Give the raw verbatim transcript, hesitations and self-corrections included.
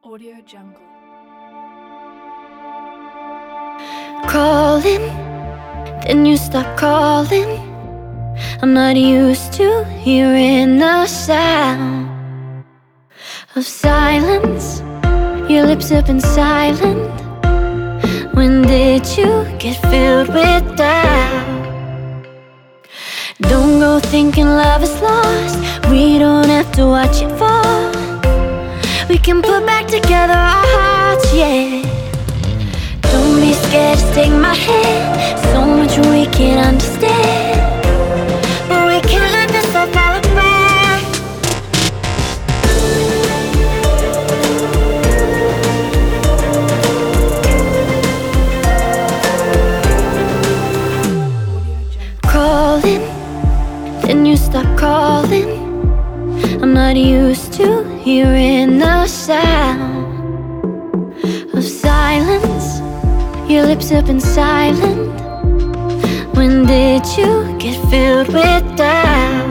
Audio Jungle. Calling, then you stop calling. I'm not used to hearing the sound of silence. Your lips have been silent. When did you get filled with doubt? Don't go thinking love is lost. We don't have to watch it fall. We can put back together our hearts, yeah. Don't be scared, just take my hand. So much we can't understand, but we can't let this all fall apart. Calling, then you stop calling. I'm not used to hearing the sound of silence. Your lips have been silent. When did you get filled with doubt?